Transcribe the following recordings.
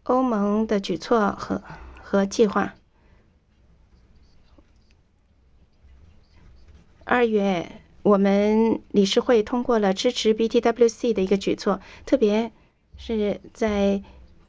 欧盟的举措和计划。2月，我们理事会通过了支持 BTWC 的一个举措，特别是在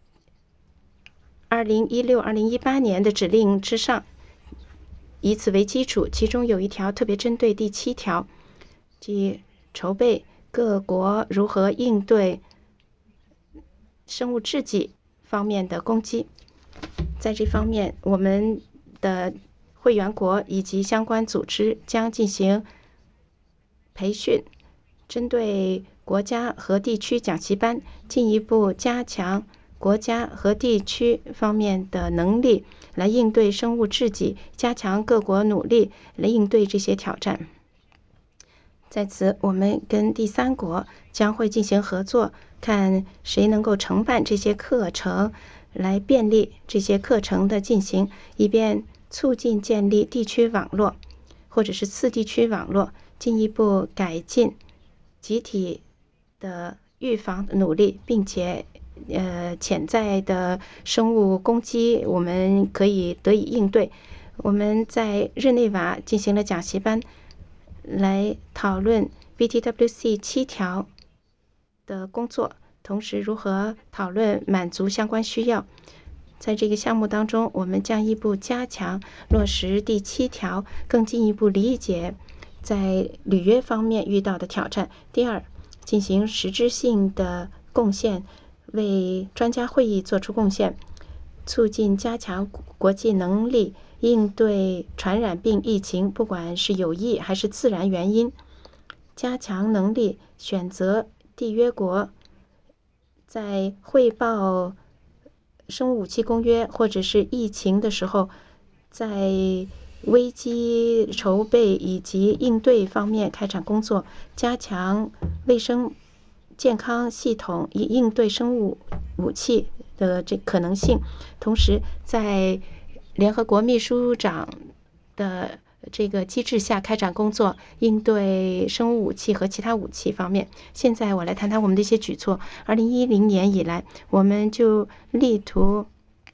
2016-2018年的指令之上，以此为基础，其中有一条特别针对第7条，即筹备各国如何应对生物制剂方面的攻击。在这方面，我们的会员国以及相关组织将进行培训，针对国家和地区讲习班，进一步加强国家和地区方面的能力，来应对生物制剂，加强各国努力来应对这些挑战。在此，我们跟第3国将会进行合作，看谁能够承办这些课程，来便利这些课程的进行，以便促进建立地区网络或者是次地区网络，进一步改进集体的预防努力，并且潜在的生物攻击我们可以得以应对。我们在日内瓦进行了讲习班，来讨论 BTWC 7条的工作，同时如何讨论满足相关需要。在这个项目当中，我们将一步加强落实第7条，更进一步理解在履约方面遇到的挑战。第二，进行实质性的贡献，为专家会议做出贡献，促进加强国际能力，应对传染病疫情，不管是有意还是自然原因，加强能力，选择缔约国在汇报生物武器公约或者是疫情的时候，在危机筹备以及应对方面开展工作，加强卫生健康系统以应对生物武器的这可能性。同时，在联合国秘书长的这个机制下开展工作，应对生物武器和其他武器方面。现在我来谈谈我们的一些举措。2010年以来，我们就力图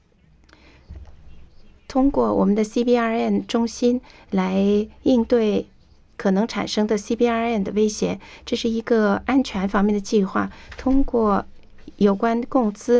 通过我们的 CBRN 中心来应对可能产生的 CBRN 的威胁。这是一个安全方面的计划，通过有关共资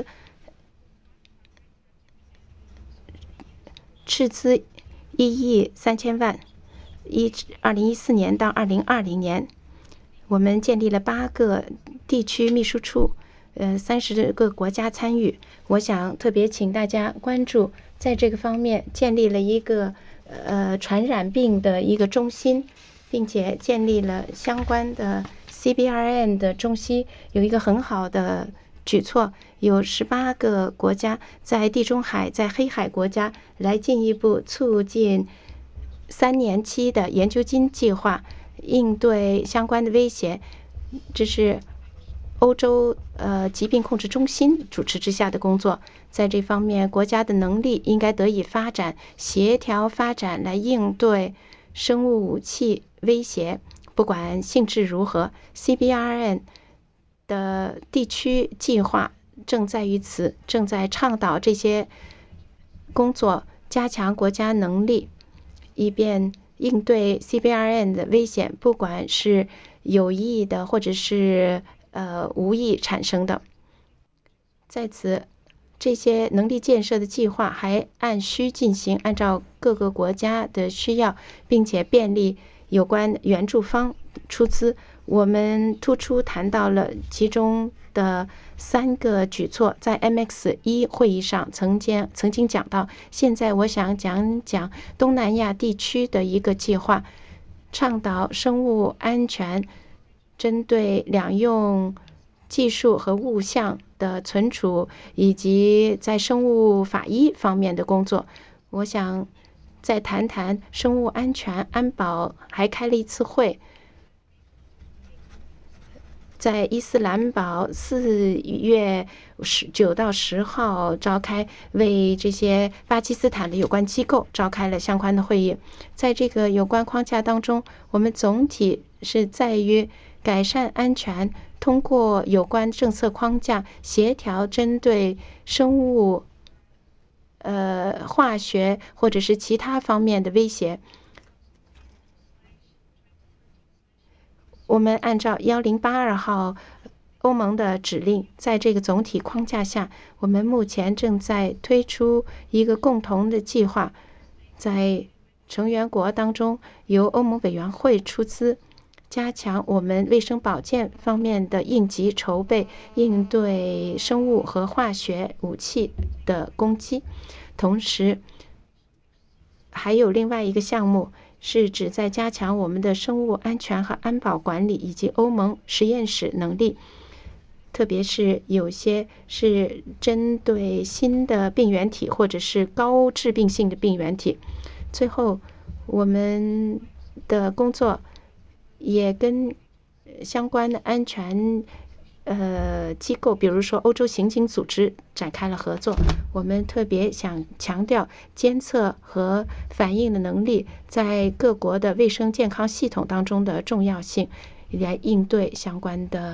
斥资1亿3000万，2014年到2020年，我们建立了8个地区秘书处，30个国家参与。我想特别请大家关注，在这个方面建立了一个传染病的一个中心，并且建立了相关的 CBRN 的中心，有一个很好的举措，有18个国家在地中海、在黑海国家来进一步促进3年期的研究金计划，应对相关的威胁。这是欧洲疾病控制中心主持之下的工作。在这方面，国家的能力应该得以发展，协调发展来应对生物武器威胁，不管性质如何。CBRN 的地区计划正在于此，正在倡导这些工作，加强国家能力，以便应对 CBRN 的危险，不管是有意的或者是无意产生的。在此，这些能力建设的计划还按需进行，按照各个国家的需要，并且便利有关援助方出资。我们突出谈到了其中的3个举措，在 MX1 会议上曾经讲到。现在我想讲讲东南亚地区的一个计划，倡导生物安全，针对两用技术和物象的存储，以及在生物法医方面的工作。我想再谈谈生物安全安保，还开了一次会，在伊斯兰堡4月9到10号召开，为这些巴基斯坦的有关机构召开了相关的会议。在这个有关框架当中，我们总体是在于改善安全， 通过有关政策框架协调针对生物、化学或者是其他方面的威胁。我们按照1082号欧盟的指令，在这个总体框架下，我们目前正在推出一个共同的计划，在成员国当中由欧盟委员会出资，加强我们卫生保健方面的应急筹备，应对生物和化学武器的攻击。同时还有另外一个项目是旨在加强我们的生物安全和安保管理以及欧盟实验室能力，特别是有些是针对新的病原体或者是高致病性的病原体。最后我们的工作也跟相关的安全机构，比如说欧洲刑警组织展开了合作。我们特别想强调监测和反应的能力在各国的卫生健康系统当中的重要性，来应对相关的